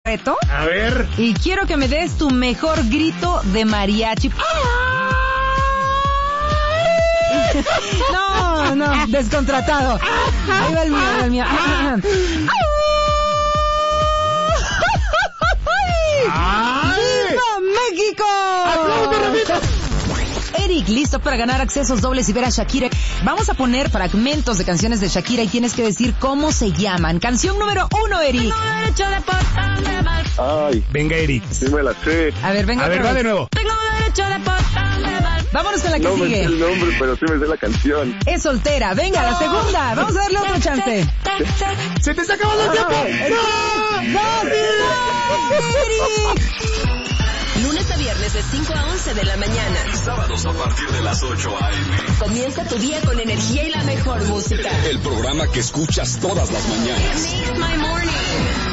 reto. A ver. Y quiero que me des tu mejor grito de mariachi. No, descontratado. Ahí va el mío. ¡Viva México! Eric, listo para ganar accesos dobles y ver a Shakira. Vamos a poner fragmentos de canciones de Shakira y tienes que decir cómo se llaman. Canción número 1, Eric. Ay. Venga, Eric. Sí me la sé. A ver, venga. A ver, va de nuevo. Vámonos con la que No me sigue. sé el nombre, pero sí me sé la canción. Es soltera. Venga, la segunda. Vamos a darle otra chance. ¡Se te está acabando el tiempo! Lunes a viernes de 5 a 11 de la mañana. Sábados a partir de las 8 a.m. Comienza tu día con energía y la mejor música. El programa que escuchas todas las mañanas. It makes my morning.